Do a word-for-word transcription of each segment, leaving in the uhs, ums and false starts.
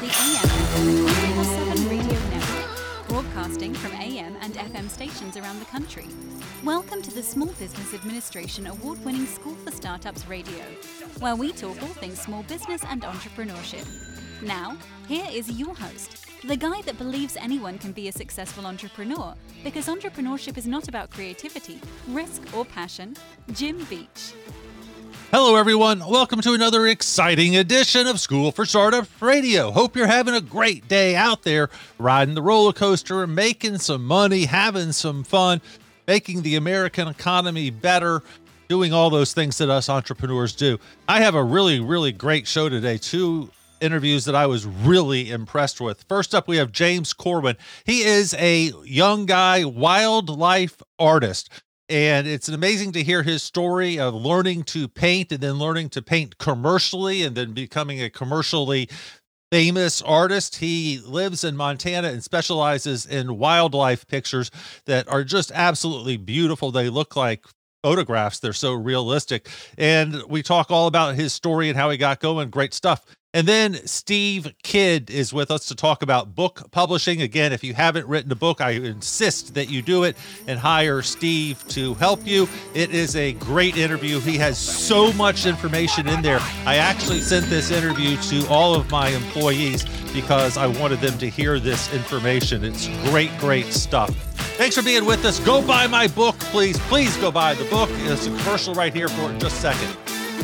the A M F M twenty-four seven Radio Network, broadcasting from A M and F M stations around the country. Welcome to the Small Business Administration award-winning School for Startups Radio, where we talk all things small business and entrepreneurship. Now, here is your host, the guy that believes anyone can be a successful entrepreneur, because entrepreneurship is not about creativity, risk, or passion, Jim Beach. Hello, everyone. Welcome to another exciting edition of School for Startup Radio. Hope you're having a great day out there, riding the roller coaster, making some money, having some fun, making the American economy better, doing all those things that us entrepreneurs do. I have a really, really great show today. Two interviews that I was really impressed with. First up, we have James Corwin. He is a young guy, wildlife artist. And it's amazing to hear his story of learning to paint and then learning to paint commercially and then becoming a commercially famous artist. He lives in Montana and specializes in wildlife pictures that are just absolutely beautiful. They look like photographs. They're so realistic. And we talk all about his story and how he got going. Great stuff. And then Steve Kidd is with us to talk about book publishing. Again, if you haven't written a book, I insist that you do it and hire Steve to help you. It is a great interview. He has so much information in there. I actually sent this interview to all of my employees because I wanted them to hear this information. It's great, great stuff. Thanks for being with us. Go buy my book, please. Please go buy the book. There's a commercial right here for it in just a second.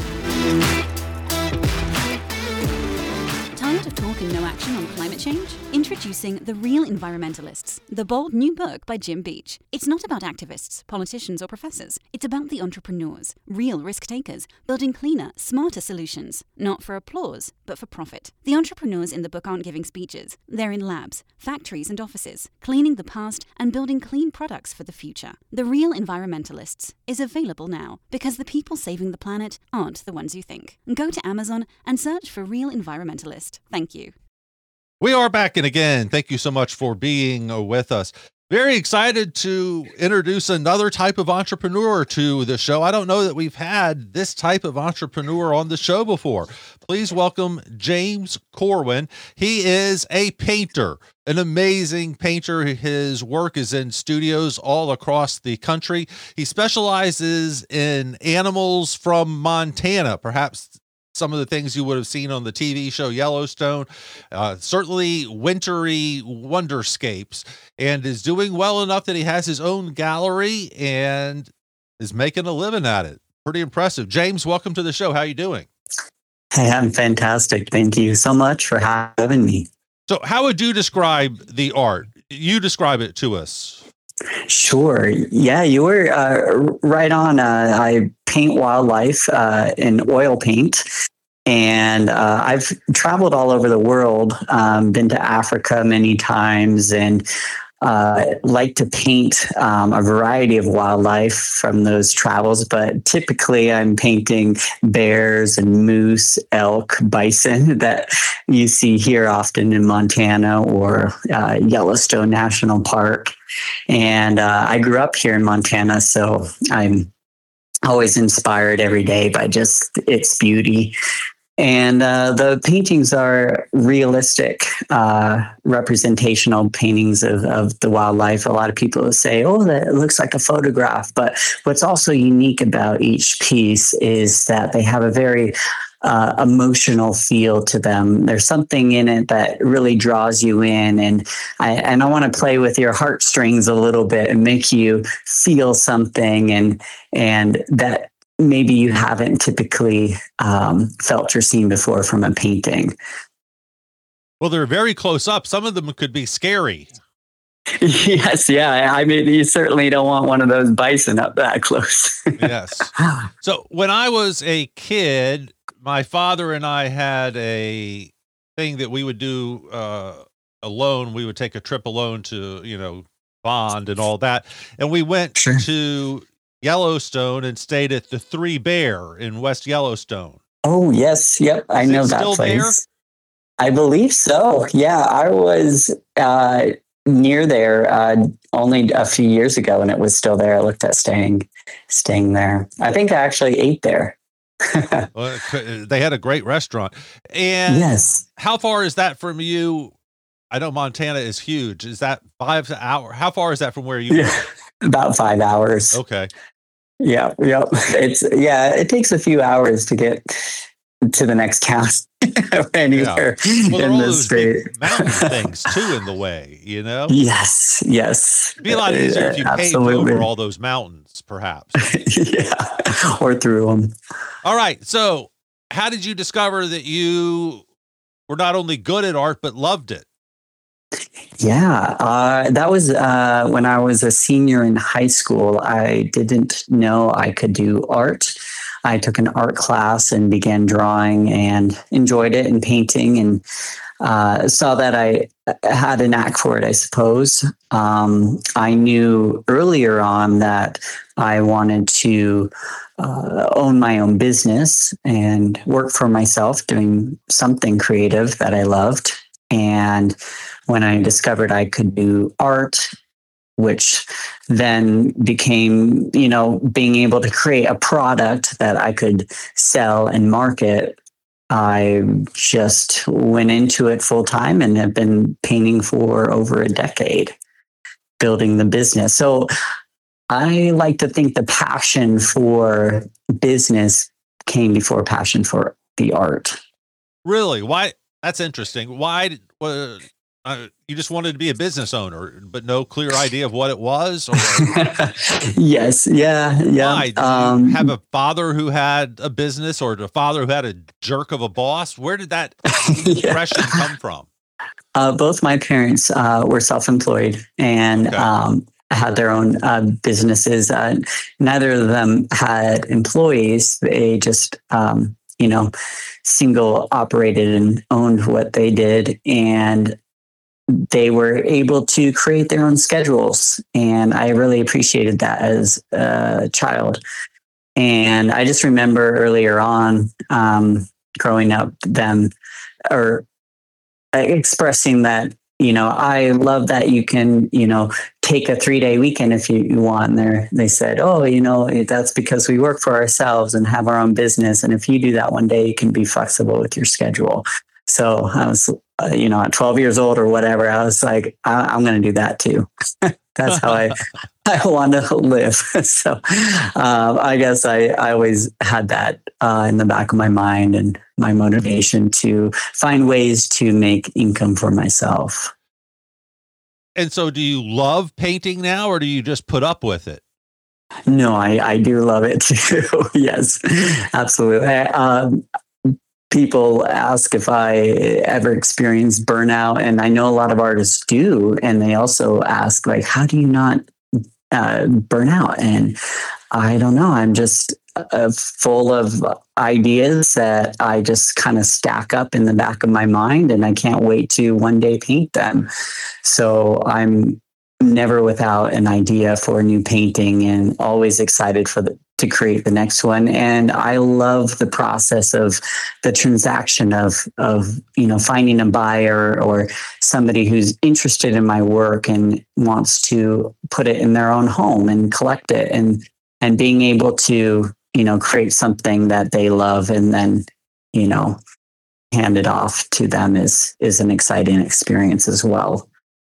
Tired of talk and no action on climate change? Introducing The Real Environmentalists, the bold new book by Jim Beach. It's not about activists, politicians, or professors. It's about the entrepreneurs, real risk takers, building cleaner, smarter solutions. Not for applause, but for profit. The entrepreneurs in the book aren't giving speeches. They're in labs, factories, and offices, cleaning the past and building clean products for the future. The Real Environmentalists is available now because the people saving the planet aren't the ones you think. Go to Amazon and search for Real Environmentalist. Thank you. We are back, and again, thank you so much for being with us. Very excited to introduce another type of entrepreneur to the show. I don't know that we've had this type of entrepreneur on the show before. Please welcome James Corwin. He is a painter, an amazing painter. His work is in studios all across the country. He specializes in animals from Montana, perhaps some of the things you would have seen on the T V show Yellowstone, uh, certainly wintry wonderscapes, and is doing well enough that he has his own gallery and is making a living at it. Pretty impressive. James, welcome to the show. How are you doing? Hey, I'm fantastic. Thank you so much for having me. So how would you describe the art? You describe it to us. Sure. Yeah, you were uh, right on. Uh, I paint wildlife uh, in oil paint. And uh, I've traveled all over the world, um, been to Africa many times, and uh, like to paint um, a variety of wildlife from those travels. But typically I'm painting bears and moose, elk, bison that you see here often in Montana or uh, Yellowstone National Park. And uh, I grew up here in Montana, so I'm always inspired every day by just its beauty. And uh, the paintings are realistic, uh, representational paintings of, of the wildlife. A lot of people say, oh, that looks like a photograph. But what's also unique about each piece is that they have a very uh, emotional feel to them. There's something in it that really draws you in. And I, and I want to play with your heartstrings a little bit and make you feel something. And, and that maybe you haven't typically um, felt or seen before from a painting. Well, they're very close up. Some of them could be scary. Yes. Yeah. I mean, you certainly don't want one of those bison up that close. Yes. So when I was a kid, my father and I had a thing that we would do uh, alone. We would take a trip alone to, you know, Bond and all that. And we went Sure. to Yellowstone and stayed at the Three Bear in West Yellowstone. Oh, yes. Yep. I Is it know that still place. There? I believe so. Yeah. I was uh, near there uh, only a few years ago and it was still there. I looked at staying, staying there. I think I actually ate there. Well, they had a great restaurant. And Yes. how far is that from you? I know Montana is huge. Is that five hours? How far is that from where you Yeah. live? About five hours. Okay. Yeah. Yep. It's, yeah, it takes a few hours to get to the next town or anywhere yeah. Well, in all the those state. big mountain things too in the way, you know? Yes. Yes. It'd be a lot easier if you Absolutely. paved over all those mountains, perhaps. Yeah. Or through them. All right. So how did you discover that you were not only good at art, but loved it? Yeah, uh, that was uh, when I was a senior in high school. I didn't know I could do art. I took an art class and began drawing and enjoyed it and painting, and uh, saw that I had a knack for it, I suppose. Um, I knew earlier on that I wanted to uh, own my own business and work for myself, doing something creative that I loved. And when I discovered I could do art, which then became, you know, being able to create a product that I could sell and market, I just went into it full time and have been painting for over a decade, building the business. So I like to think the passion for business came before passion for the art. Really? Why? That's interesting. Why did, uh, uh, you just wanted to be a business owner, but no clear idea of what it was? Or yes. Yeah. Yeah. why? Did Um, you have a father who had a business, or a father who had a jerk of a boss? Where did that yeah. impression come from? Uh, both my parents uh, were self-employed and Okay. um, had their own uh, businesses. Uh, neither of them had employees. They just, um, you know, single operated and owned what they did. And they were able to create their own schedules. And I really appreciated that as a child. And I just remember earlier on um, growing up, them or expressing that, you know, I love that you can, you know, take a three day weekend if you, you want. And they they said, oh, you know, that's because we work for ourselves and have our own business. And if you do that one day, you can be flexible with your schedule. So I was, uh, you know, at twelve years old or whatever, I was like, I- I'm going to do that too. That's how I, I want to live. So um, I guess I, I always had that uh, in the back of my mind and my motivation to find ways to make income for myself. And so do you love painting now, or do you just put up with it? No, I, I do love it too. Yes, absolutely. Um, people ask if I ever experienced burnout, and I know a lot of artists do. And they also ask, like, how do you not uh, burn out? And I don't know. I'm just uh, full of ideas that I just kind of stack up in the back of my mind, and I can't wait to one day paint them. So I'm never without an idea for a new painting, and always excited for the, to create the next one. And I love the process of the transaction of, of, you know, finding a buyer or somebody who's interested in my work and wants to put it in their own home and collect it, and, and being able to, you know, create something that they love and then, you know, hand it off to them is, is an exciting experience as well.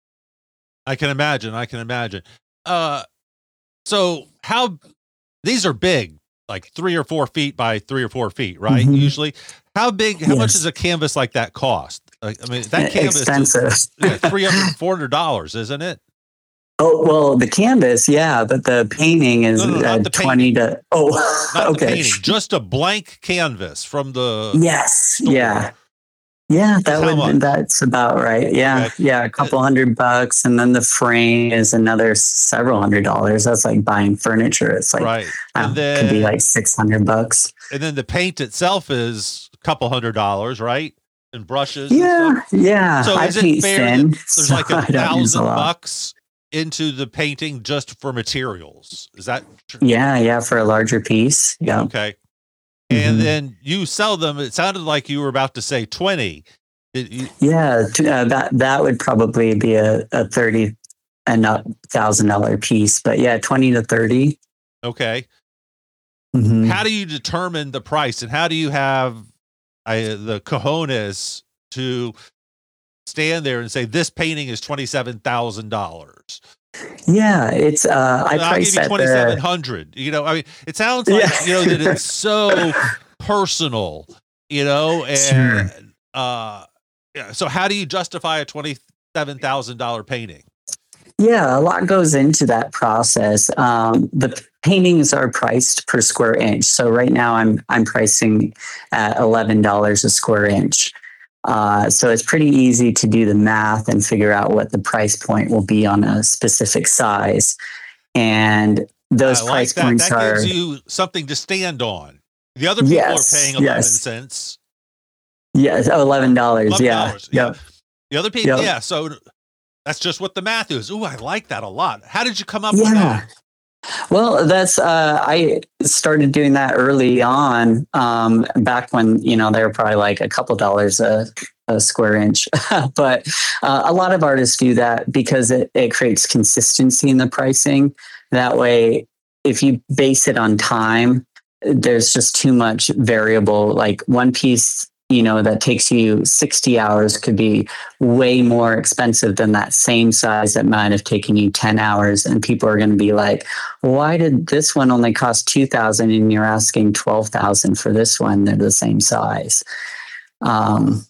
I can imagine. I can imagine. Uh, so how, these are big, like three or four feet by three or four feet, right? Mm-hmm. Usually. How big, how yes. much does a canvas like that cost? I mean, that canvas expensive. is yeah, three hundred dollars, four hundred dollars, isn't it? Oh, well, the canvas, yeah, but the painting is no, no, uh, the twenty painting. to, oh, not okay. The painting, just a blank canvas from the yes, store. yeah. Yeah, that would much? that's about right. Yeah, okay. yeah, a couple hundred bucks, and then the frame is another several hundred dollars. That's like buying furniture. It's like right, and um, then, could be like six hundred bucks. And then the paint itself is a couple hundred dollars, right? And brushes. Yeah, and stuff. yeah. So I is it paint fair thin, that there's like a so thousand bucks into the painting just for materials? Is that true? Yeah, yeah, for a larger piece. Yeah. Okay. And mm-hmm. then you sell them. It sounded like you were about to say twenty. You- yeah, uh, that that would probably be a, a thirty and a thousand dollar piece. But yeah, twenty to thirty. Okay. Mhm. How do you determine the price, and how do you have uh, the cojones to stand there and say this painting is twenty-seven thousand dollars? Yeah, it's uh, I I'll give price you at twenty-seven the hundred. You know, I mean, it sounds like Yeah. you know that it's so personal. You know, and Sure. uh, yeah. So how do you justify a twenty-seven thousand dollar painting? Yeah, a lot goes into that process. Um, the paintings are priced per square inch. So right now I'm I'm pricing at eleven dollars a square inch. Uh, so it's pretty easy to do the math and figure out what the price point will be on a specific size. And those I price like that. points That are gives you something to stand on. The other people yes, are paying eleven yes, cents. yes, oh, eleven dollars. Eleven Yeah, dollars. Yeah. yep, The other people, yep, yeah. So that's just what the math is. Ooh, I like that a lot. How did you come up with yeah. that? Well, that's uh, I started doing that early on, um, back when you know they were probably like a couple dollars a, a square inch. But uh, a lot of artists do that because it, it creates consistency in the pricing. That way, if you base it on time, there's just too much variable. Like one piece, you know, that takes you sixty hours could be way more expensive than that same size that might have taken you ten hours. And people are going to be like, why did this one only cost two thousand and you're asking twelve thousand for this one? They're the same size. Um,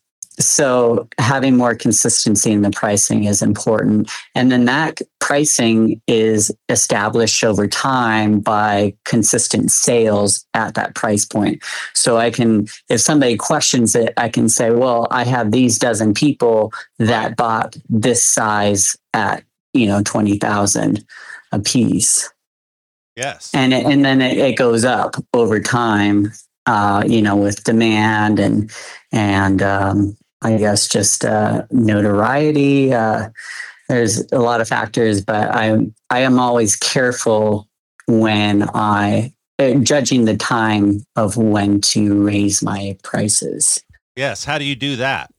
so having more consistency in the pricing is important. And then that pricing is established over time by consistent sales at that price point. So I can, if somebody questions it, I can say, well, I have these dozen people that bought this size at, you know, twenty thousand a piece. Yes. And, it, and then it, it goes up over time, uh, you know, with demand and, and, um, I guess just uh, notoriety. Uh, there's a lot of factors, but I I am always careful when I uh, judging the time of when to raise my prices. Yes. How do you do that?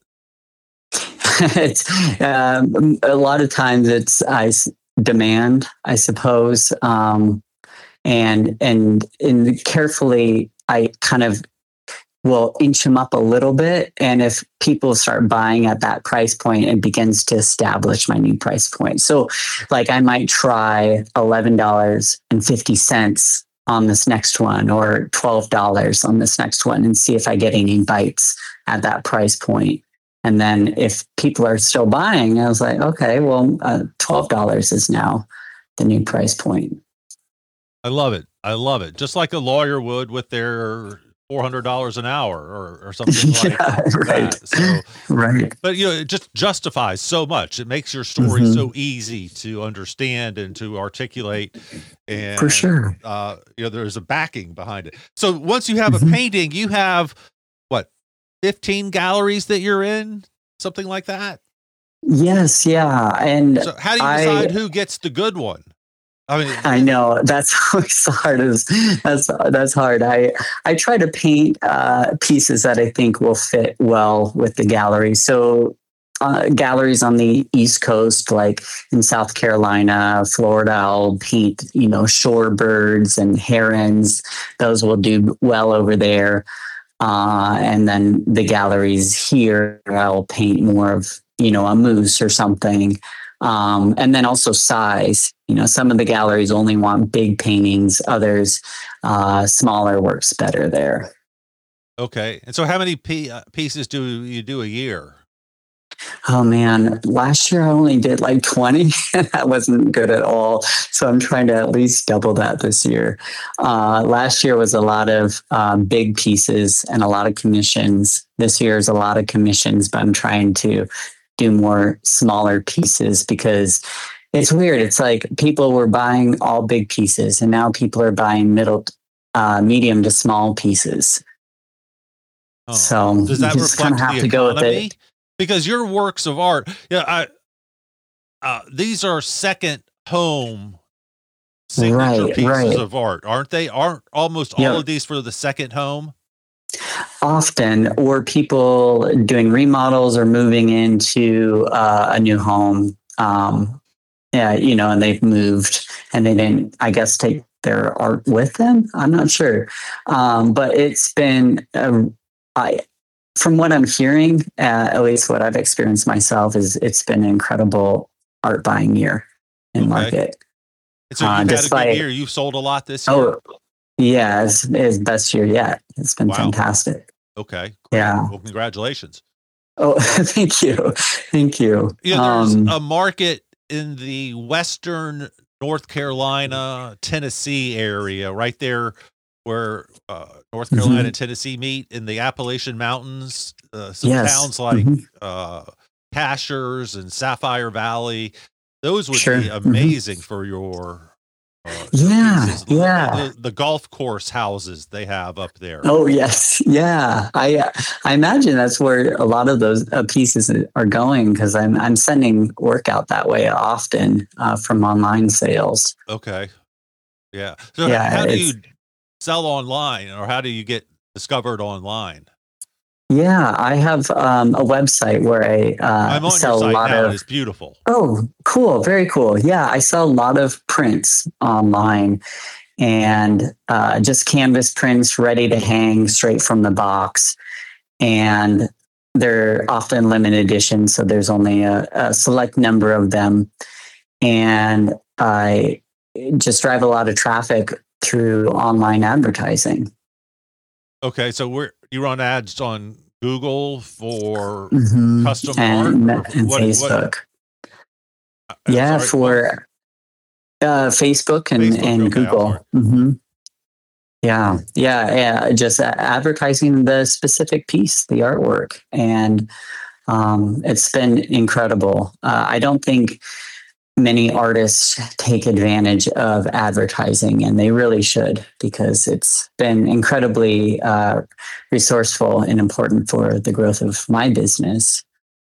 It's um, a lot of times it's I s- demand, I suppose, um, and and and carefully I kind of will inch them up a little bit. And if people start buying at that price point, it begins to establish my new price point. So like I might try eleven dollars and fifty cents on this next one or twelve dollars on this next one and see if I get any bites at that price point. And then if people are still buying, I was like, okay, well, uh, twelve dollars is now the new price point. I love it. I love it. Just like a lawyer would with their four hundred dollars an hour or, or something like Yeah, right. that. So, Right. but you know, it just justifies so much. It makes your story Mhm. so easy to understand and to articulate. And, For sure. uh, you know, there's a backing behind it. So once you have Mhm. a painting, you have what, fifteen galleries that you're in, something like that. Yes, yeah. And So how do you I decide who gets the good one? I mean, I know that's always hard. Is that's that's hard. I I try to paint uh, pieces that I think will fit well with the gallery. So uh, galleries on the East Coast, like in South Carolina, Florida, I'll paint you know shorebirds and herons. Those will do well over there. Uh, and then the galleries here, I'll paint more of you know a moose or something. Um, and then also size. You know, some of the galleries only want big paintings. Others, uh, smaller works better there. okay. And so how many p- uh, pieces do you do a year? Oh man, last year I only did like twenty. That wasn't good at all. So I'm trying to at least double that this year. Uh, last year was a lot of um, big pieces and a lot of commissions. This year is a lot of commissions, but I'm trying to do more smaller pieces because it's weird. It's like people were buying all big pieces and now people are buying middle, uh, medium to small pieces. Oh. So Does that you just kind reflect of have the to go with economy? it. Because your works of art, yeah, I, uh, these are second home signature Right, pieces right. of art, aren't they? Aren't almost all Yep. of these for the second home? Often, or people doing remodels or moving into uh, a new home. Um, yeah, you know, and they've moved and they didn't, I guess, take their art with them. I'm not sure. Um, but it's been, uh, I, from what I'm hearing, uh, at least what I've experienced myself, is it's been an incredible art buying year in Okay. market. And so you've Uh, had a despite- good year. You've sold a lot this year. Oh, yeah, it's, it's best year yet. It's been Wow. fantastic. Okay. Yeah. Well, congratulations. Oh, thank you. Thank you. Yeah, there's Um, a market in the western North Carolina, Tennessee area, right there where uh, North Carolina Mhm. and Tennessee meet in the Appalachian Mountains. Uh, some Yes. towns like Mhm. uh, Cashers and Sapphire Valley. Those would Sure. be Mhm. amazing for your. Uh, your Yeah, pieces. The- yeah. The, the golf course houses they have up there. Oh yes, yeah. I uh, I imagine that's where a lot of those uh, pieces are going, because I'm I'm sending work out that way often uh, from online sales. Okay. Yeah. So Yeah, how do it's- you sell online, or how do you get discovered online? Yeah, I have um, a website where I uh, I'm on sell your a site lot now. of. and It's beautiful. Oh, cool. Very cool. Yeah, I sell a lot of prints online, and uh, just canvas prints ready to hang straight from the box. And they're often limited edition, so there's only a, a select number of them. And I just drive a lot of traffic through online advertising. Okay, so we're you run ads on Google for Mhm. custom and, art, or and what- Facebook. what- I'm Yeah, sorry, for uh, Facebook and, Facebook, and okay, I'm Google. sorry. hmm Yeah, yeah, yeah. Just advertising the specific piece, the artwork, and um, it's been incredible. Uh, I don't think many artists take advantage of advertising, and they really should, because it's been incredibly uh, resourceful and important for the growth of my business.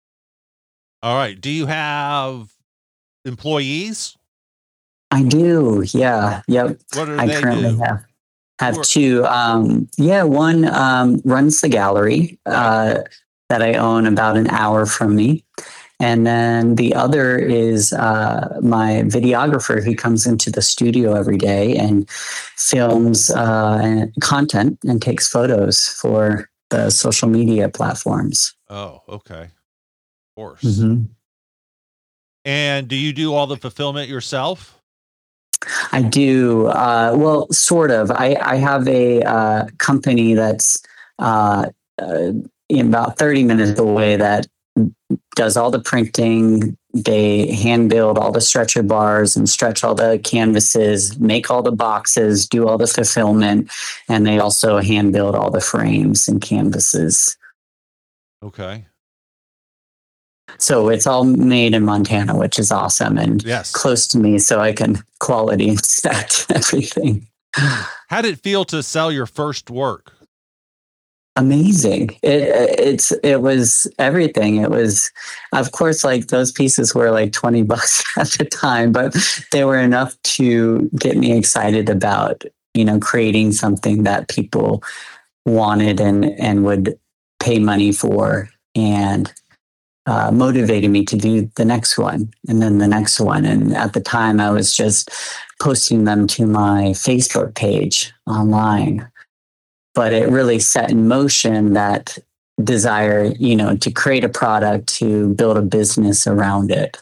All right. Do you have employees? I do. Yeah. Yep. What do I they currently do? have have Sure. two. Um, yeah, one um, runs the gallery uh, that I own about an hour from me, and then the other is uh, my videographer who comes into the studio every day and films uh, content and takes photos for the social media platforms. Oh, okay. Of course. Mm-hmm. And do you do all the fulfillment yourself? I do. Uh, well, sort of. I, I have a uh, company that's uh, uh, in about thirty minutes away that does all the printing. They hand build all the stretcher bars and stretch all the canvases, make all the boxes, do all the fulfillment, and they also hand build all the frames and canvases. Okay. So it's all made in Montana, which is awesome, and Yes. close to me, so I can quality inspect everything. How did it feel to sell your first work? Amazing. It it's it was everything. It was, of course, like those pieces were like twenty bucks at the time, but they were enough to get me excited about, you know, creating something that people wanted and and would pay money for, and uh, motivated me to do the next one and then the next one. And at the time, I was just posting them to my Facebook page online. But it really set in motion that desire, you know, to create a product, to build a business around it.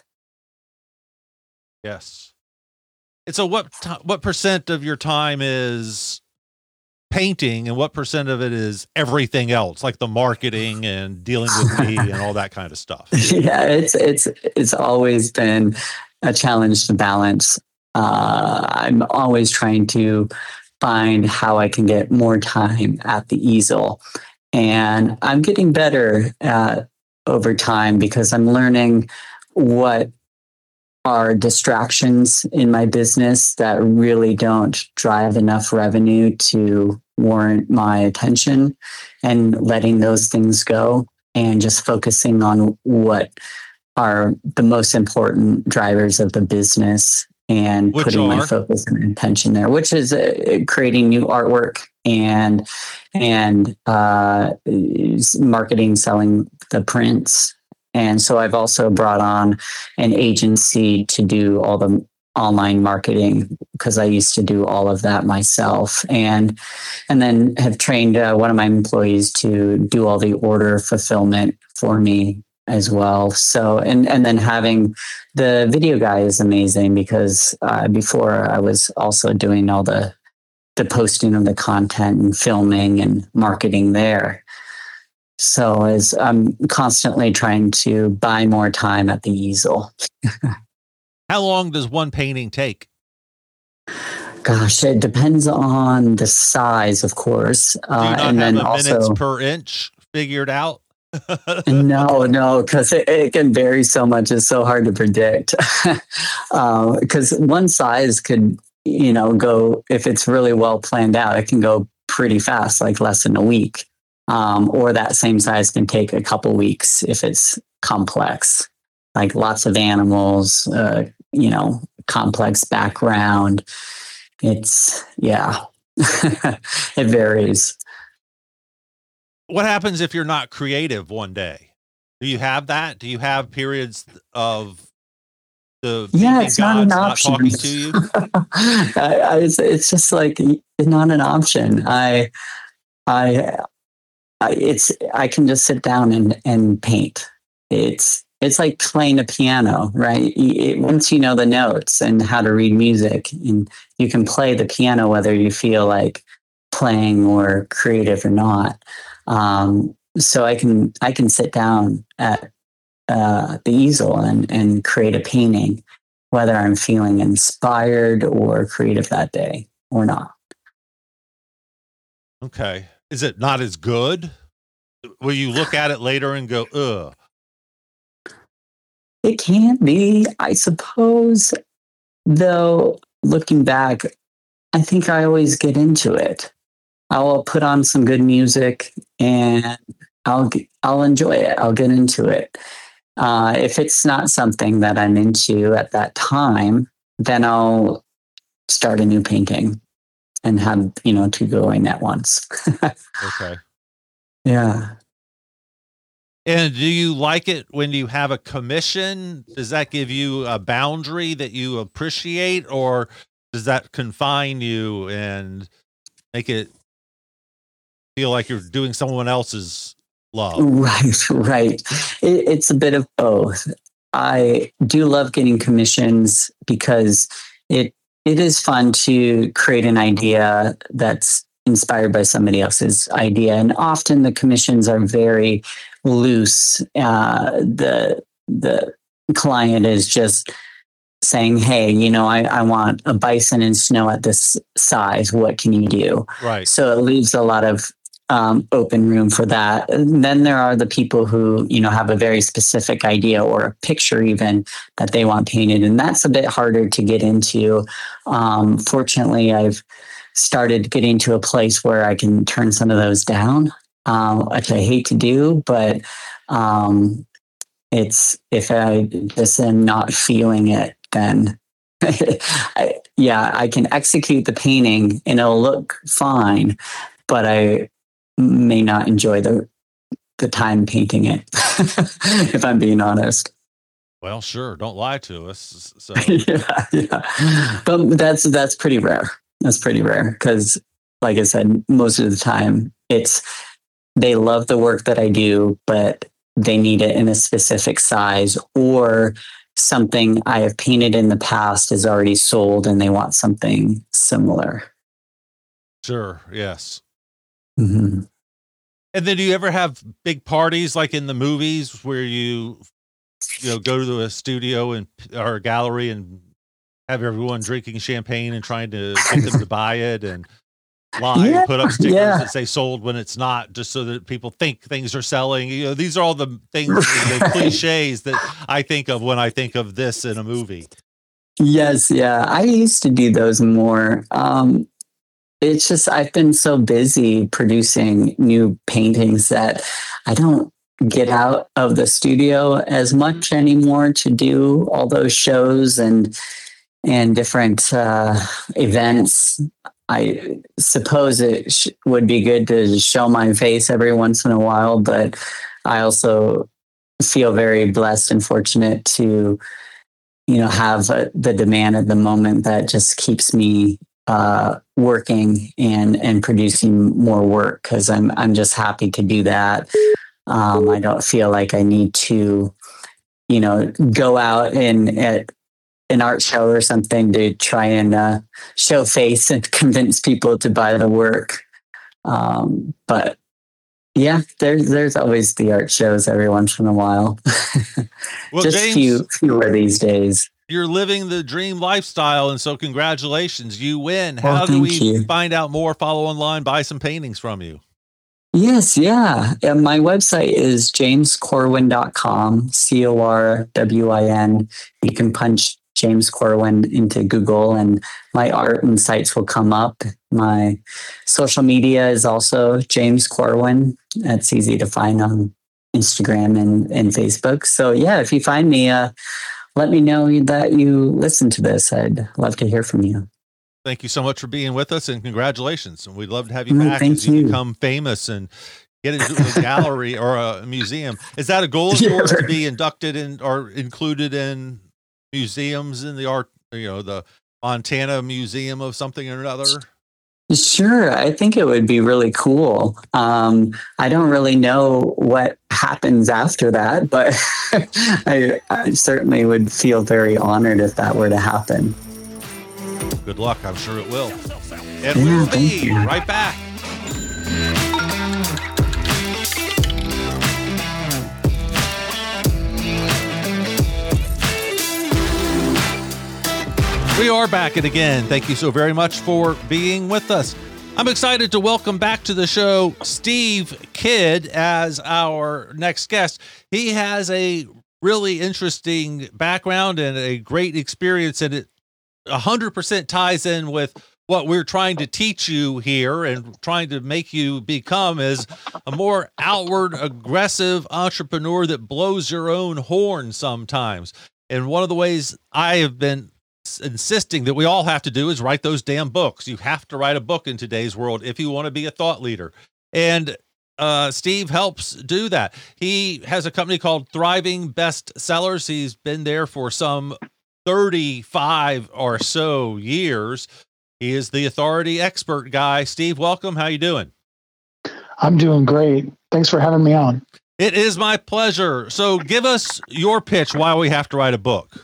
Yes. And so what ti what percent of your time is painting, and what percent of it is everything else, like the marketing and dealing with me and all that kind of stuff? Yeah, it's it's it's always been a challenge to balance. Uh, I'm always trying to find how I can get more time at the easel, and I'm getting better uh, over time, because I'm learning what are distractions in my business that really don't drive enough revenue to warrant my attention, and letting those things go and just focusing on what are the most important drivers of the business, and Which putting my are? focus and intention there, which is uh, creating new artwork and and uh, marketing, selling the prints. And so I've also brought on an agency to do all the online marketing because I used to do all of that myself, and and then have trained uh, one of my employees to do all the order fulfillment for me as well. So and and then having the video guy is amazing because uh, before I was also doing all the the posting of the content and filming and marketing there. So as I'm constantly trying to buy more time at the easel. How long does one painting take? Gosh, it depends on the size, of course. Do you Uh, not and have then a also, minutes per inch figured out? no, no, because it, it can vary so much. It's so hard to predict. Because uh, one size could, you know, go, if it's really well planned out, it can go pretty fast, like less than a week. Um, or that same size can take a couple weeks if it's complex, like lots of animals, uh, you know, complex background. It's, yeah, it varies. What happens if you're not creative one day? Do you have that? Do you have periods of the yeah, it's not an not option. talking to you? I, I, it's, it's just like it's not an option. I, I, I, it's I can just sit down and and paint. It's it's like playing a piano, right? It, once you know the notes and how to read music, and you can play the piano whether you feel like playing or creative or not. Um, so I can I can sit down at uh, the easel and and create a painting, whether I'm feeling inspired or creative that day or not. Okay. Is it not as good? Will you look at it later and go, ugh? It can be, I suppose, though, looking back, I think I always get into it. I'll put on some good music and I'll I'll enjoy it. I'll get into it. Uh, if it's not something that I'm into at that time, then I'll start a new painting and have, you know, two going at once. Okay. Yeah. And do you like it when you have a commission? Does that give you a boundary that you appreciate, or does that confine you and make it feel like you're doing someone else's love? Right, right. It, it's a bit of both. I do love getting commissions because it it is fun to create an idea that's inspired by somebody else's idea, and often the commissions are very loose. Uh, the the client is just saying, "Hey, you know, I, I want a bison in snow at this size. What can you do?" Right. So it leaves a lot of um, open room for that. And then there are the people who, you know, have a very specific idea or a picture even that they want painted, and that's a bit harder to get into. Um, fortunately, I've started getting to a place where I can turn some of those down, um, which I hate to do, but um, it's if I just am not feeling it, then I, yeah, I can execute the painting and it'll look fine, but I may not enjoy the the time painting it, if I'm being honest. Well, sure. Don't lie to us. So yeah, yeah, but that's that's pretty rare. That's pretty rare because, like I said, most of the time it's they love the work that I do, but they need it in a specific size, or something I have painted in the past is already sold and they want something similar. Sure. Yes. Mm-hmm. And then do you ever have big parties like in the movies where you, you know, go to a studio and or a gallery and have everyone drinking champagne and trying to get them to buy it and lie, Yeah, put up stickers yeah. that say sold when it's not, just so that people think things are selling. You know, these are all the things, the Right. cliches that I think of when I think of this in a movie. Yes, yeah. I used to do those more. Um, it's just I've been so busy producing new paintings that I don't get out of the studio as much anymore to do all those shows and and different uh, events. I suppose it sh- would be good to show my face every once in a while, but I also feel very blessed and fortunate to you know, have uh, the demand at the moment that just keeps me uh, working and, and producing more work, because I'm, I'm just happy to do that. Um, I don't feel like I need to, you know, go out and at an art show or something to try and uh, show face and convince people to buy the work. Um, but yeah, there's there's always the art shows every once in a while. Well, just James, few fewer these days. You're living the dream lifestyle, and so congratulations, you win. Well, How do we you. find out more? Follow online, buy some paintings from you. Yes, yeah. yeah. My website is james corwin dot com, C O R W I N. You can punch James Corwin into Google and my art and sites will come up. My social media is also James Corwin. That's easy to find on Instagram and, and Facebook. So yeah, if you find me, uh, let me know that you listen to this. I'd love to hear from you. Thank you so much for being with us, and congratulations. And we'd love to have you Mm, back thank as you you. become famous and get into a gallery or a museum. Is that a goal of yours to be inducted in or included in museums in the art, you know, the Montana Museum of something or another? Sure. I think it would be really cool. Um, I don't really know what happens after that, but I, I certainly would feel very honored if that were to happen. Good luck. I'm sure it will. And Yeah, we'll thank be you. right back. We are back and again. Thank you so very much for being with us. I'm excited to welcome back to the show Steve Kidd as our next guest. He has a really interesting background and a great experience, and it one hundred percent ties in with what we're trying to teach you here and trying to make you become is a more outward, aggressive entrepreneur that blows your own horn sometimes. And one of the ways I have been insisting that we all have to do is write those damn books. You have to write a book in today's world if you want to be a thought leader. And uh, Steve helps do that. He has a company called Thriving Best Sellers. He's been there for some thirty-five or so years. He is the authority expert guy. Steve, welcome. How you doing? I'm doing great. Thanks for having me on. It is my pleasure. So give us your pitch why we have to write a book.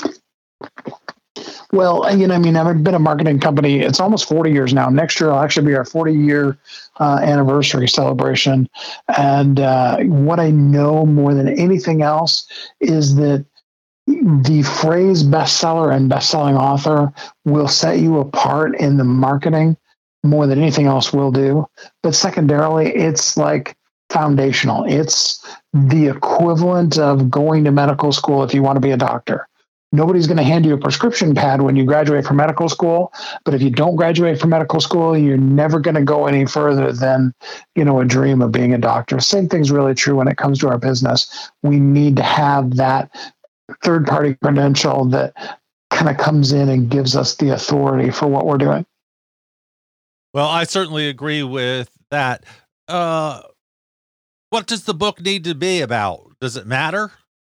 Well, you know, I mean, I've been a marketing company. It's almost forty years now. Next year will actually be our forty year uh, anniversary celebration. And uh, what I know more than anything else is that the phrase bestseller and best-selling author will set you apart in the marketing more than anything else will do. But secondarily, it's like foundational. It's the equivalent of going to medical school if you want to be a doctor. Nobody's going to hand you a prescription pad when you graduate from medical school. But if you don't graduate from medical school, you're never going to go any further than, you know, a dream of being a doctor. Same thing's really true when it comes to our business. We need to have that third-party credential that kind of comes in and gives us the authority for what we're doing. Well, I certainly agree with that. Uh, what does the book need to be about? Does it matter?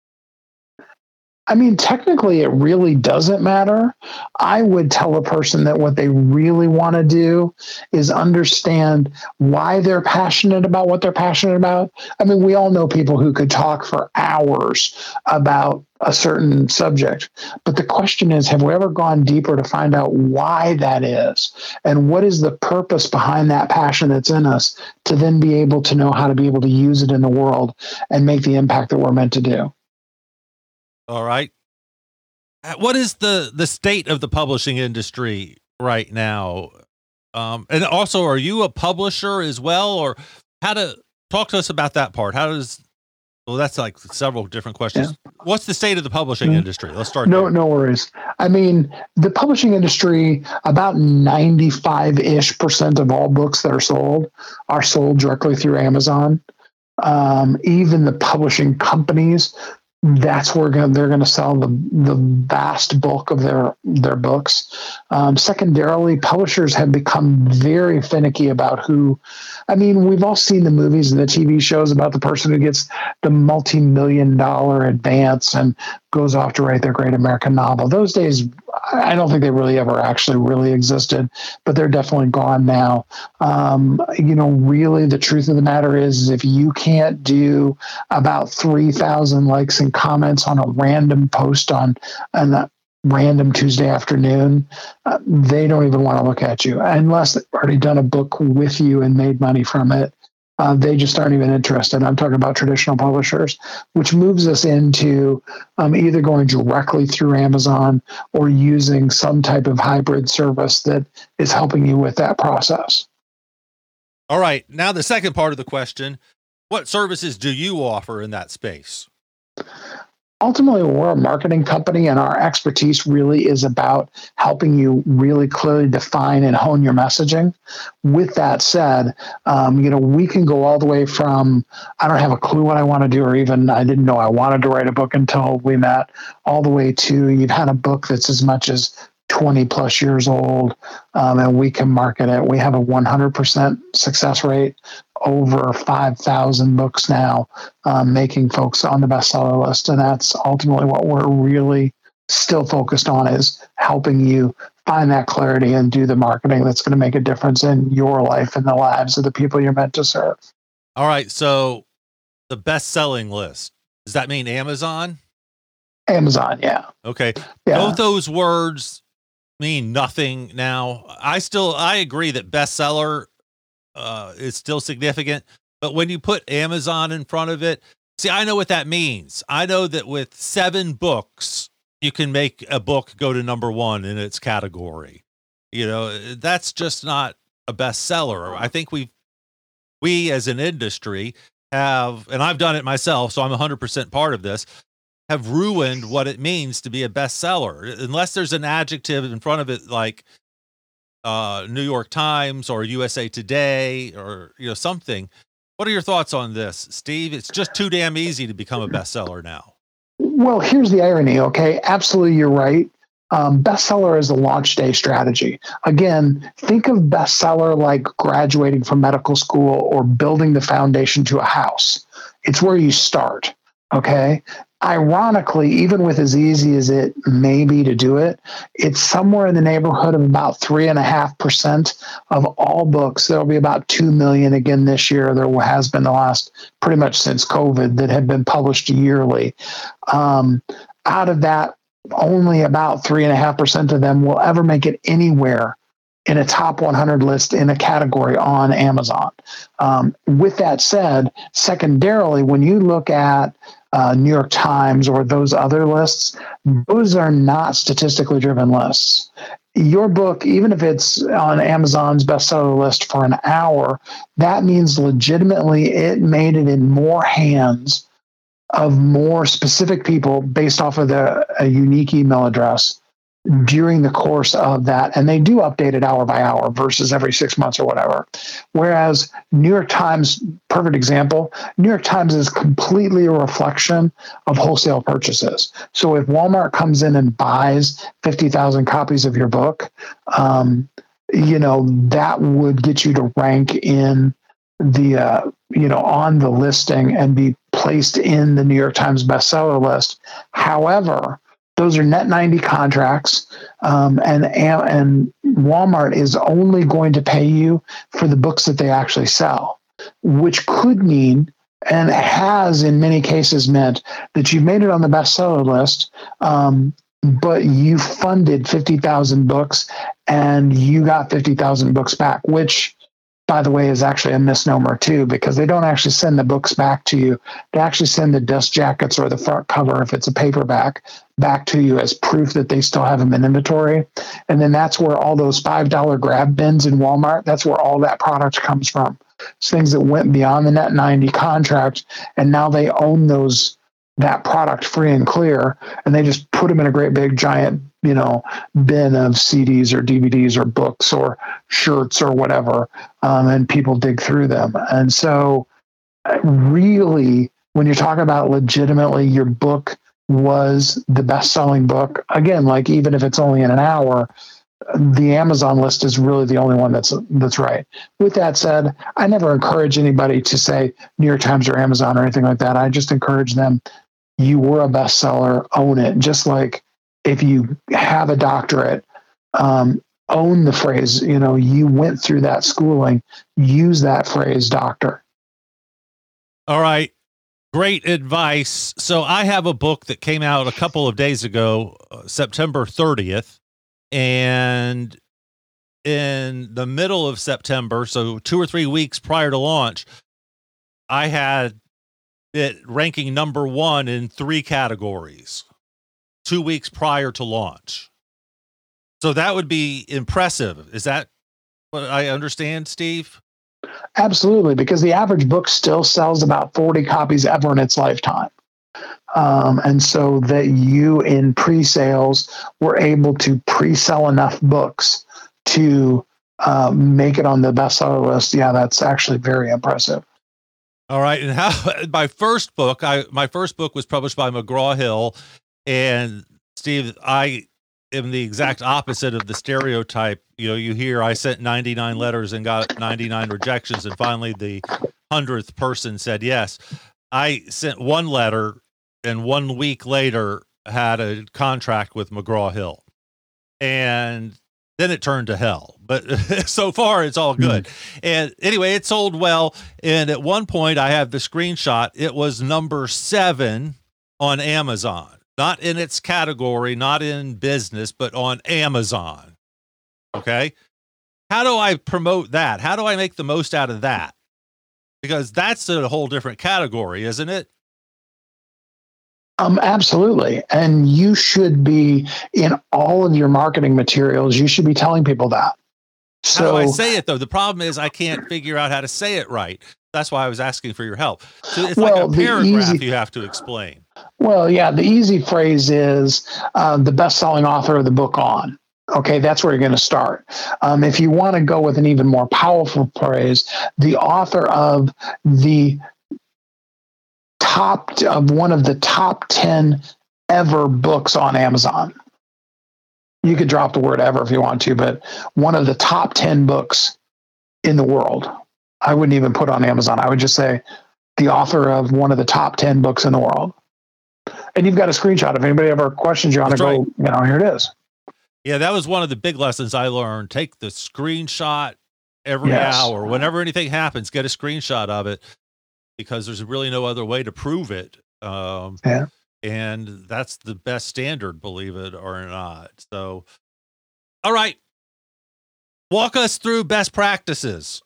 I mean, technically, it really doesn't matter. I would tell a person that what they really want to do is understand why they're passionate about what they're passionate about. I mean, we all know people who could talk for hours about a certain subject. But the question is, have we ever gone deeper to find out why that is? And what is the purpose behind that passion that's in us to then be able to know how to be able to use it in the world and make the impact that we're meant to do? All right. What is the, the state of the publishing industry right now? Um, and also, are you a publisher as well, or how to talk to us about that part? How does, well, that's like several different questions. Yeah. What's the state of the publishing mm-hmm. industry? Let's start. No, there. no worries. I mean, the publishing industry, about ninety-five ish percent of all books that are sold are sold directly through Amazon. Um, even the publishing companies, that's where they're going to sell the the vast bulk of their their books. Um, secondarily, publishers have become very finicky about who. I mean, we've all seen the movies and the T V shows about the person who gets the multi-million dollar advance and goes off to write their great American novel. Those days, I don't think they really ever actually really existed, but they're definitely gone now. Um, you know, really, the truth of the matter is, is if you can't do about three thousand likes and comments on a random post on an random Tuesday afternoon, uh, they don't even want to look at you unless they've already done a book with you and made money from it. Uh, they just aren't even interested. I'm talking about traditional publishers, which moves us into um, either going directly through Amazon or using some type of hybrid service that is helping you with that process. All right. Now, the second part of the question, what services do you offer in that space? Ultimately, we're a marketing company, and our expertise really is about helping you really clearly define and hone your messaging. With that said, um, you know, we can go all the way from, I don't have a clue what I want to do, or even I didn't know I wanted to write a book until we met, all the way to you've had a book that's as much as twenty plus years old, um, and we can market it. We have a one hundred percent success rate, over five thousand books now, um, making folks on the bestseller list. And that's ultimately what we're really still focused on, is helping you find that clarity and do the marketing that's going to make a difference in your life and the lives of the people you're meant to serve. All right. So the best-selling list, does that mean Amazon? Amazon, yeah. Okay. Yeah. Both those words mean nothing now. I still, I agree that bestseller uh, is still significant, but when you put Amazon in front of it, see, I know what that means. I know that with seven books, you can make a book go to number one in its category. You know, that's just not a bestseller. I think we, we as an industry have, and I've done it myself, so I'm one hundred percent part of this, have ruined what it means to be a bestseller. Unless there's an adjective in front of it, like uh, New York Times or U S A Today or, you know, something. What are your thoughts on this, Steve? It's just too damn easy to become a bestseller now. Well, here's the irony. Okay. Absolutely. You're right. Um, bestseller is a launch day strategy. Again, think of bestseller like graduating from medical school or building the foundation to a house. It's where you start. Okay. Ironically, even with as easy as it may be to do it, it's somewhere in the neighborhood of about three and a half percent of all books. There'll be about two million again this year. There has been the last pretty much since COVID that have been published yearly. Um, out of that, only about three and a half percent of them will ever make it anywhere in a top one hundred list in a category on Amazon. Um, with that said, secondarily, when you look at uh, New York Times or those other lists, those are not statistically driven lists. Your book, even if it's on Amazon's bestseller list for an hour, that means legitimately it made it in more hands of more specific people based off of the, a unique email address during the course of that. And they do update it hour by hour versus every six months or whatever. Whereas New York Times, perfect example, New York Times is completely a reflection of wholesale purchases. So if Walmart comes in and buys fifty thousand copies of your book, um, you know, that would get you to rank in the, uh, you know, on the listing and be placed in the New York Times bestseller list. However, those are net ninety contracts, um, and and Walmart is only going to pay you for the books that they actually sell, which could mean, and has in many cases meant, that you've made it on the bestseller list, um, but you funded fifty thousand books and you got fifty thousand books back, which, by the way, is actually a misnomer too, because they don't actually send the books back to you. They actually send the dust jackets or the front cover, if it's a paperback, back to you as proof that they still have them in inventory. And then that's where all those five dollar grab bins in Walmart, that's where all that product comes from. It's things that went beyond the net ninety contract, and now they own those, that product free and clear, and they just put them in a great big giant, you know, bin of C Ds or D V Ds or books or shirts or whatever, um, and people dig through them. And so really when you're talking about legitimately your book was the best-selling book, again, like even if it's only in an hour, the Amazon list is really the only one that's that's right. With that said, I never encourage anybody to say New York Times or Amazon or anything like that. I just encourage them, you were a bestseller, own it. Just like if you have a doctorate, um, own the phrase, you know, you went through that schooling, use that phrase, doctor. All right. Great advice. So I have a book that came out a couple of days ago, uh, September thirtieth. And in the middle of September, so two or three weeks prior to launch, I had it ranking number one in three categories, two weeks prior to launch. So that would be impressive. Is that what I understand, Steve? Absolutely, because the average book still sells about forty copies ever in its lifetime. Um, and so that you in pre-sales were able to pre-sell enough books to uh, make it on the bestseller list. Yeah, that's actually very impressive. All right. And how my first book, I my first book was published by McGraw-Hill. And Steve, I am the exact opposite of the stereotype. You know, you hear I sent ninety-nine letters and got ninety-nine rejections, and finally the hundredth person said yes. I sent one letter, and one week later had a contract with McGraw-Hill. And then it turned to hell. But so far, it's all good. Mm-hmm. And anyway, it sold well. And at one point, I have the screenshot. It was number seven on Amazon. Not in its category, not in business, but on Amazon. Okay? How do I promote that? How do I make the most out of that? Because that's a whole different category, isn't it? Um, absolutely. And you should be in all of your marketing materials. You should be telling people that. So, how do I say it though? The problem is I can't figure out how to say it right. That's why I was asking for your help. So it's well, like a paragraph easy, you have to explain. Well, yeah, the easy phrase is uh, the best-selling author of the book on. Okay, that's where you're going to start. Um, if you want to go with an even more powerful phrase, the author of the top of one of the top ten ever books on Amazon. You could drop the word ever if you want to, but one of the top ten books in the world. I wouldn't even put on Amazon. I would just say the author of one of the top ten books in the world. And you've got a screenshot. If anybody ever questions you on it, go, you know, here it is. Yeah, that was one of the big lessons I learned. Take the screenshot every yes. hour. Whenever anything happens, get a screenshot of it, because there's really no other way to prove it. Um, yeah. And that's the best standard, believe it or not. So, all right. Walk us through best practices.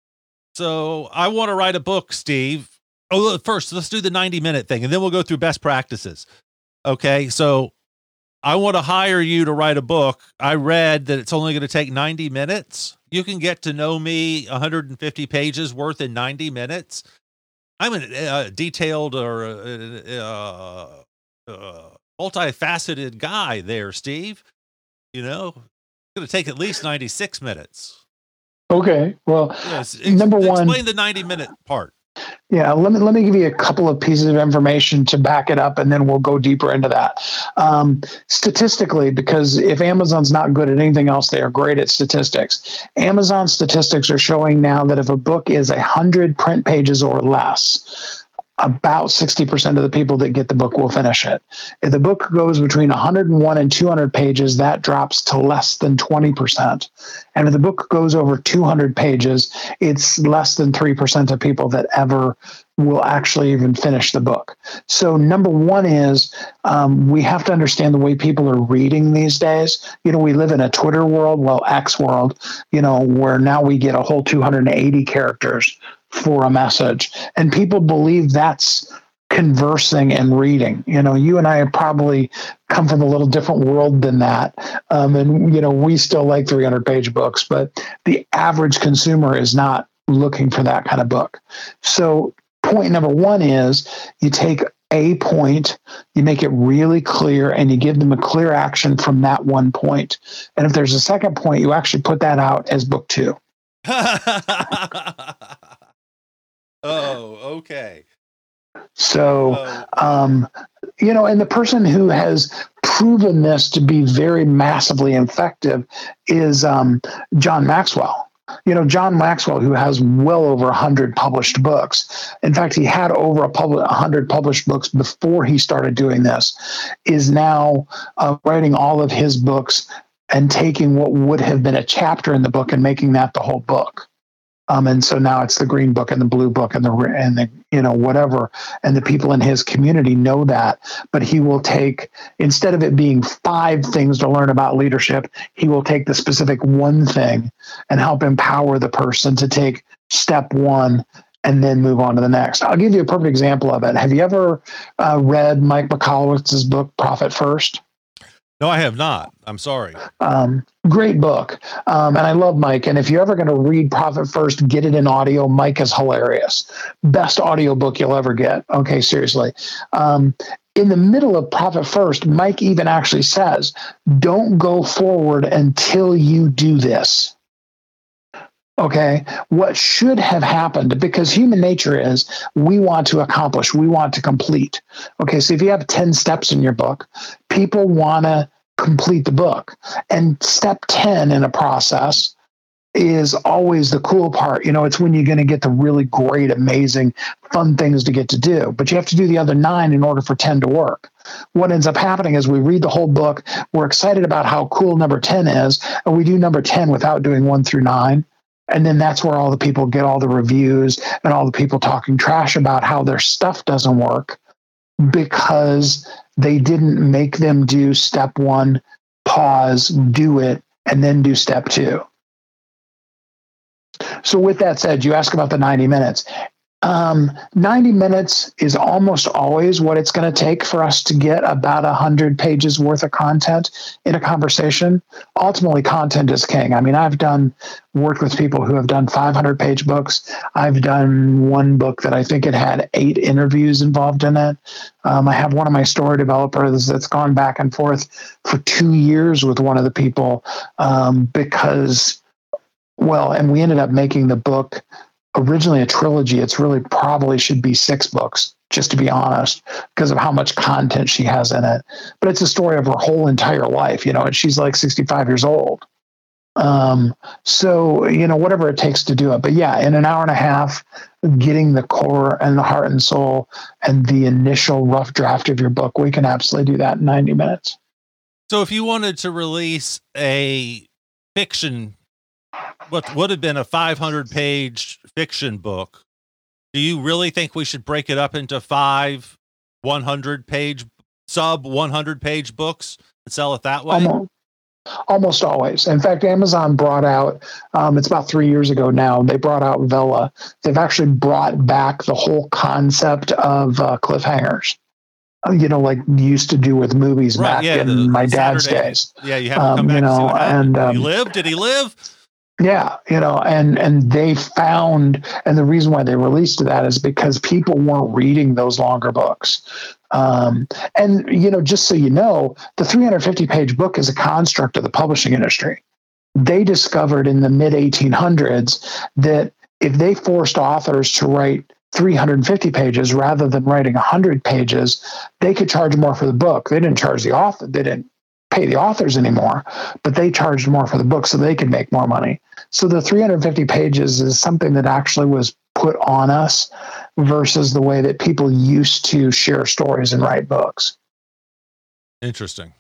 So I want to write a book, Steve. Oh, first, let's do the ninety minute thing, and then we'll go through best practices. Okay. So I want to hire you to write a book. I read that it's only going to take ninety minutes. You can get to know me one hundred fifty pages worth in ninety minutes. I'm a uh, detailed or uh, uh, multifaceted guy there, Steve. You know, it's going to take at least ninety-six minutes. Okay. Well, yes. Ex- number explain one, explain the ninety minute part. Yeah, let me let me give you a couple of pieces of information to back it up, and then we'll go deeper into that. Um, statistically, because if Amazon's not good at anything else, they are great at statistics. Amazon statistics are showing now that if a book is one hundred print pages or less, about sixty percent of the people that get the book will finish it. If the book goes between one hundred one and two hundred pages, that drops to less than twenty percent. And if the book goes over two hundred pages, it's less than three percent of people that ever will actually even finish the book. So number one is um, we have to understand the way people are reading these days. You know, we live in a Twitter world, well, X world, you know, where now we get a whole two hundred eighty characters for a message. And people believe that's conversing and reading. You know, you and I have probably come from a little different world than that. Um, and, you know, we still like three hundred page books, but the average consumer is not looking for that kind of book. So point number one is you take a point, you make it really clear, and you give them a clear action from that one point. And if there's a second point, you actually put that out as book two. Oh, okay. So, um, you know, and the person who has proven this to be very massively effective is um, John Maxwell. You know, John Maxwell, who has well over one hundred published books. In fact, he had over a pub- one hundred published books before he started doing this, is now uh, writing all of his books and taking what would have been a chapter in the book and making that the whole book. Um, and so now it's the green book and the blue book and the, and the, you know, whatever. And the people in his community know that, but he will take, instead of it being five things to learn about leadership, he will take the specific one thing and help empower the person to take step one and then move on to the next. I'll give you a perfect example of it. Have you ever uh, read Mike Michalowicz's book, Profit First? No, I have not. I'm sorry. Um, great book. Um, and I love Mike. And if you're ever going to read Profit First, get it in audio. Mike is hilarious. Best audio book you'll ever get. Okay, seriously. Um, in the middle of Profit First, Mike even actually says, don't go forward until you do this. Okay, what should have happened, because human nature is we want to accomplish, we want to complete. Okay, so if you have ten steps in your book, people want to complete the book. And step ten in a process is always the cool part. You know, it's when you're going to get the really great, amazing, fun things to get to do. But you have to do the other nine in order for ten to work. What ends up happening is we read the whole book, we're excited about how cool number ten is, and we do number ten without doing one through nine. And then that's where all the people get all the reviews and all the people talking trash about how their stuff doesn't work because they didn't make them do step one, pause, do it, and then do step two. So with that said, you ask about the ninety minutes. Um, ninety minutes is almost always what it's going to take for us to get about one hundred pages worth of content in a conversation. Ultimately, content is king. I mean, I've done worked with people who have done five hundred page books. I've done one book that I think it had eight interviews involved in it. Um, I have one of my story developers that's gone back and forth for two years with one of the people um, because, well, and we ended up making the book originally a trilogy. It's really probably should be six books, just to be honest, because of how much content she has in it. But it's a story of her whole entire life, you know, and she's like sixty-five years old. Um, so, you know, whatever it takes to do it. But yeah, in an hour and a half, getting the core and the heart and soul and the initial rough draft of your book, we can absolutely do that in ninety minutes. So if you wanted to release a fiction, what would have been a five hundred page fiction book, do you really think we should break it up into five one hundred page, sub one hundred page books and sell it that way? Almost, almost always. In fact, Amazon brought out, um, it's about three years ago now, they brought out Vella. They've actually brought back the whole concept of uh, cliffhangers. You know, like you used to do with movies right, back yeah, in the, my dad's Saturday. days. Yeah, you have to come um, back you know, and see what happened. And, um, Did he live? Did he live? Yeah, you know, and and they found, and the reason why they released that is because people weren't reading those longer books. Um, and, you know, just so you know, the three hundred fifty page book is a construct of the publishing industry. They discovered in the mid eighteen hundreds that if they forced authors to write three hundred fifty pages rather than writing one hundred pages, they could charge more for the book. They didn't charge the author. They didn't pay the authors anymore, but they charged more for the book so they could make more money. So the three hundred fifty pages is something that actually was put on us versus the way that people used to share stories and write books. Interesting.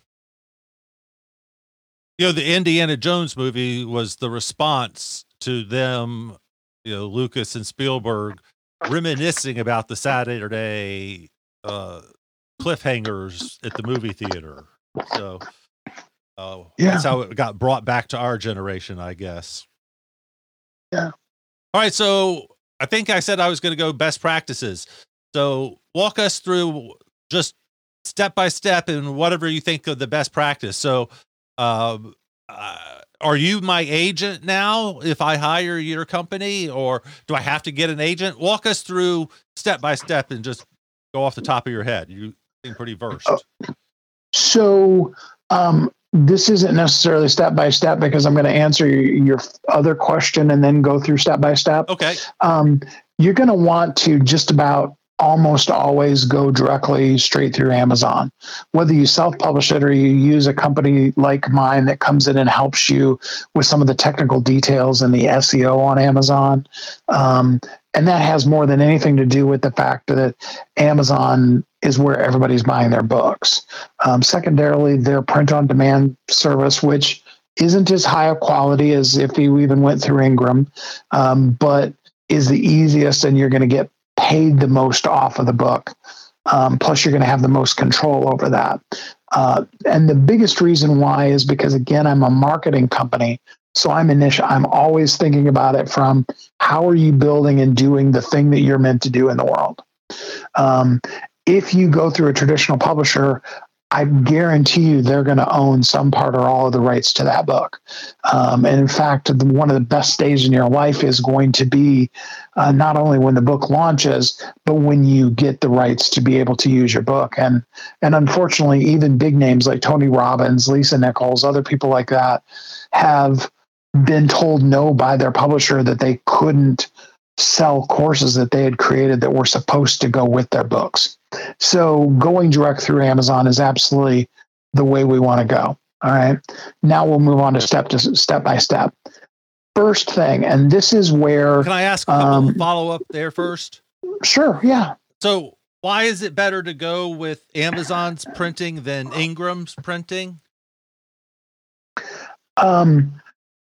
You know, the Indiana Jones movie was the response to them, you know, Lucas and Spielberg reminiscing about the Saturday uh, cliffhangers at the movie theater. So uh, yeah. That's how it got brought back to our generation, I guess. Yeah. All right. So I think I said I was going to go best practices. So walk us through just step by step and whatever you think of the best practice. So um, uh, are you my agent now if I hire your company, or do I have to get an agent? Walk us through step by step and just go off the top of your head. You seem pretty versed. Oh. So um, this isn't necessarily step by step because I'm going to answer your, your other question and then go through step by step. Okay. Um, you're going to want to just about almost always go directly straight through Amazon. Whether you self-publish it or you use a company like mine that comes in and helps you with some of the technical details and the S E O on Amazon. Um, and that has more than anything to do with the fact that Amazon is where everybody's buying their books. Um, secondarily, their print-on-demand service, which isn't as high a quality as if you even went through Ingram, um, but is the easiest, and you're going to get paid the most off of the book. Um, plus, you're going to have the most control over that. Uh, and the biggest reason why is because, again, I'm a marketing company. So I'm initial. I'm always thinking about it from how are you building and doing the thing that you're meant to do in the world. Um, if you go through a traditional publisher, I guarantee you they're going to own some part or all of the rights to that book. Um, and in fact, the, one of the best days in your life is going to be uh, not only when the book launches, but when you get the rights to be able to use your book. And and unfortunately, even big names like Tony Robbins, Lisa Nichols, other people like that have been told no by their publisher that they couldn't sell courses that they had created that were supposed to go with their books. So going direct through Amazon is absolutely the way we want to go. All right. Now we'll move on to step to step by step. First thing, and this is where can I ask a couple um, follow up there first? Sure. Yeah. So why is it better to go with Amazon's printing than Ingram's printing? Um,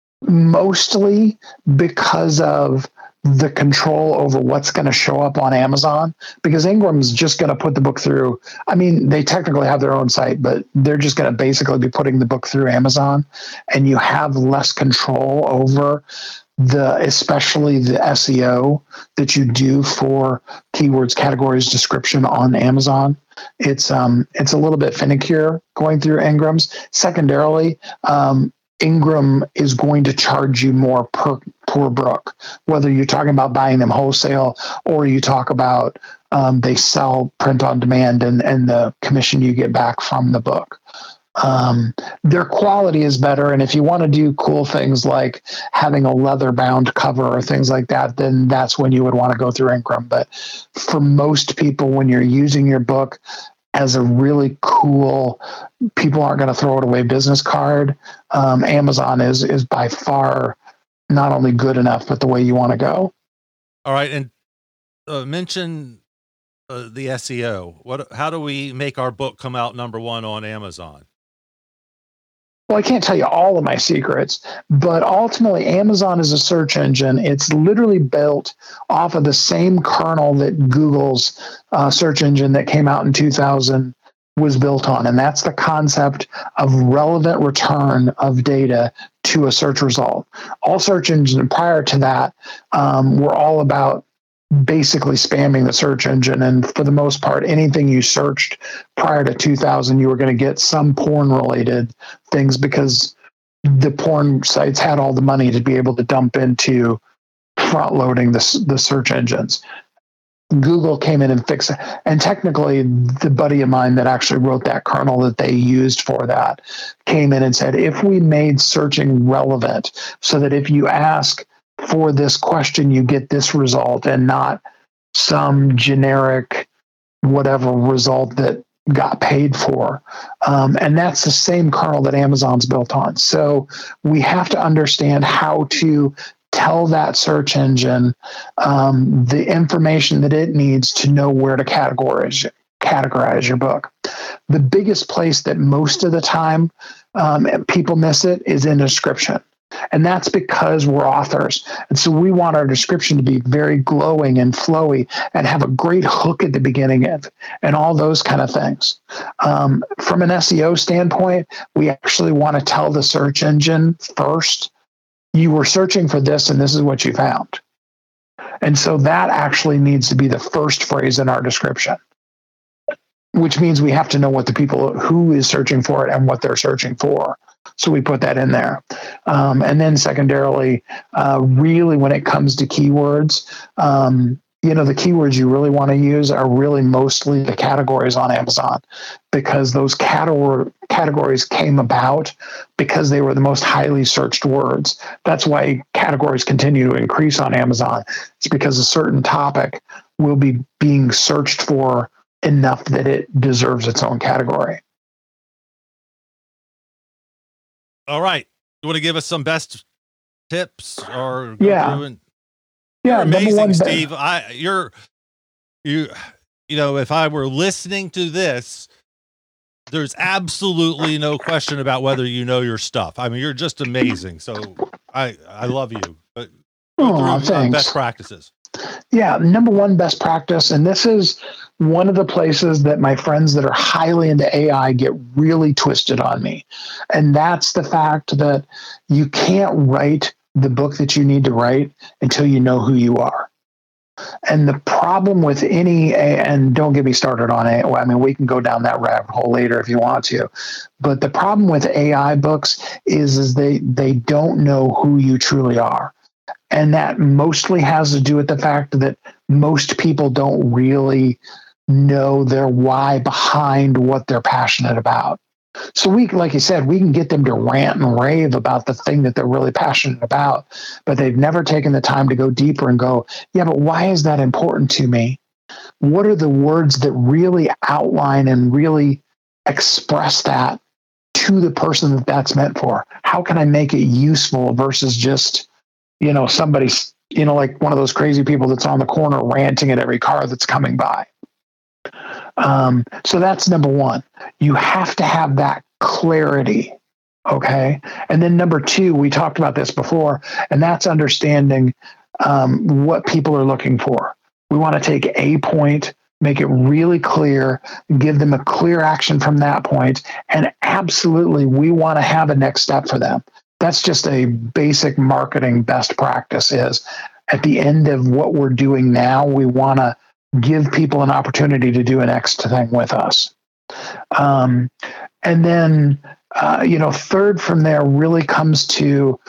mostly because of the control over what's going to show up on Amazon, because Ingram's just going to put the book through. I mean, they technically have their own site, but they're just going to basically be putting the book through Amazon, and you have less control over the, especially the S E O that you do for keywords, categories, description on Amazon. It's, um, it's a little bit finickier going through Ingram's. Secondarily, um, Ingram is going to charge you more per per book, whether you're talking about buying them wholesale or you talk about um, they sell print on demand and, and the commission you get back from the book. Um, their quality is better. And if you want to do cool things like having a leather bound cover or things like that, then that's when you would want to go through Ingram. But for most people, when you're using your book as a really cool, people aren't going to throw it away business card, um, Amazon is is by far not only good enough, but the way you want to go. All right. And uh, mention uh, the S E O. What, how do we make our book come out number one on Amazon? Well, I can't tell you all of my secrets, but ultimately Amazon is a search engine. It's literally built off of the same kernel that Google's uh, search engine that came out in two thousand was built on. And that's the concept of relevant return of data to a search result. All search engines prior to that um, were all about basically spamming the search engine. And for the most part, anything you searched prior to two thousand, you were going to get some porn related things because the porn sites had all the money to be able to dump into front loading the, the search engines. Google came in and fixed it. And technically, the buddy of mine that actually wrote that kernel that they used for that came in and said, if we made searching relevant so that if you ask for this question, you get this result and not some generic whatever result that got paid for. Um, and that's the same kernel that Amazon's built on. So we have to understand how to tell that search engine um, the information that it needs to know where to categorize categorize your book. The biggest place that most of the time um, people miss it is in description. And that's because we're authors. And so we want our description to be very glowing and flowy and have a great hook at the beginning of and all those kind of things. Um, from an S E O standpoint, we actually want to tell the search engine first, you were searching for this and this is what you found. And so that actually needs to be the first phrase in our description, which means we have to know what the people who is searching for it and what they're searching for. So we put that in there. Um, and then secondarily, uh, really when it comes to keywords, um, you know, the keywords you really want to use are really mostly the categories on Amazon, because those category categories came about because they were the most highly searched words. That's why categories continue to increase on Amazon. It's because a certain topic will be being searched for enough that it deserves its own category. All right. You want to give us some best tips or yeah. And, yeah. You're amazing, one, Steve. I you're you you know, if I were listening to this, there's absolutely no question about whether you know your stuff. I mean, you're just amazing. So I I love you. But oh, through, uh, best practices. Yeah, number one best practice, and this is one of the places that my friends that are highly into A I get really twisted on me. And that's the fact that you can't write the book that you need to write until you know who you are. And the problem with any, and don't get me started on it. I mean, we can go down that rabbit hole later if you want to. But the problem with A I books is, is they, they don't know who you truly are. And that mostly has to do with the fact that most people don't really know their why behind what they're passionate about. So we, like you said, we can get them to rant and rave about the thing that they're really passionate about, but they've never taken the time to go deeper and go, yeah, but why is that important to me? What are the words that really outline and really express that to the person that that's meant for? How can I make it useful versus just, you know, somebody's, you know, like one of those crazy people that's on the corner ranting at every car that's coming by. Um, so that's number one. You have to have that clarity. Okay. And then number two, we talked about this before, and that's understanding um, what people are looking for. We want to take a point, make it really clear, give them a clear action from that point, and absolutely we want to have a next step for them. That's just a basic marketing best practice. Is at the end of what we're doing now, we want to give people an opportunity to do an next thing with us. Um, and then, uh, you know, third from there really comes to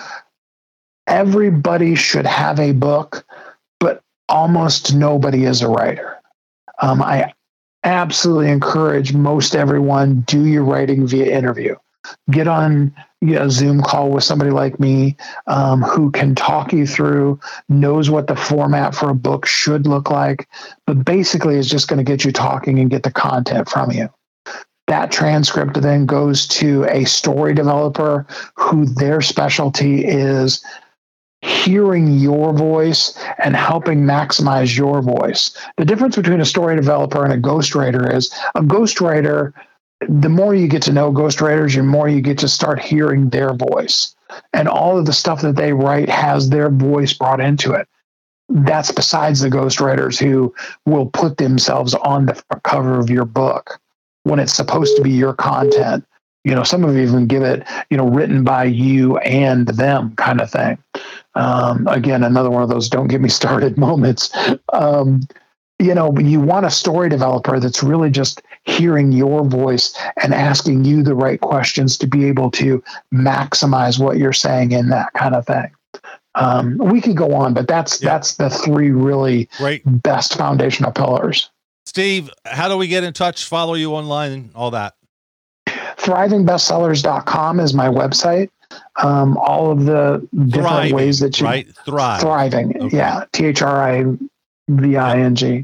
everybody should have a book, but almost nobody is a writer. Um, I absolutely encourage most everyone, do your writing via interview. Get on you know, a Zoom call with somebody like me um, who can talk you through, knows what the format for a book should look like, but basically is just going to get you talking and get the content from you. That transcript then goes to a story developer who their specialty is hearing your voice and helping maximize your voice. The difference between a story developer and a ghostwriter is a ghostwriter, the more you get to know ghostwriters, the more you get to start hearing their voice. And all of the stuff that they write has their voice brought into it. That's besides the ghostwriters who will put themselves on the cover of your book when it's supposed to be your content. You know, some of you even give it, you know, written by you and them kind of thing. Um, again, another one of those don't get me started moments. Um, you know, you want a story developer that's really just hearing your voice and asking you the right questions to be able to maximize what you're saying in that kind of thing. Um, we could go on, but that's yeah. that's the three really Great. best foundational pillars. Steve, how do we get in touch, follow you online, and all that? thriving bestsellers dot com is my website. Um, all of the different thriving, ways that you right? Thrive. Thriving. Okay. Yeah. T H R I V I N G.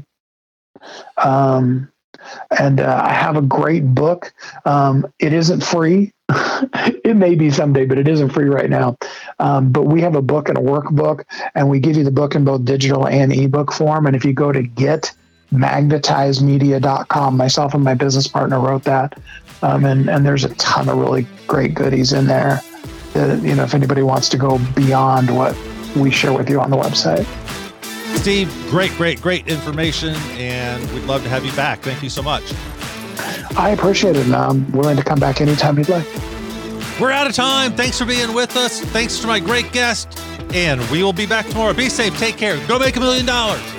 Um, and uh, I have a great book. Um, it isn't free. It may be someday, but it isn't free right now. Um, but we have a book and a workbook, and we give you the book in both digital and ebook form. And if you go to get magnetize media dot com, myself and my business partner wrote that. Um, and, and there's a ton of really great goodies in there that, you know, if anybody wants to go beyond what we share with you on the website. Steve, great, great, great information, and we'd love to have you back. Thank you so much. I appreciate it, and I'm willing to come back anytime you'd like. We're out of time. Thanks for being with us. Thanks to my great guest, and we will be back tomorrow. Be safe. Take care. Go make a million dollars.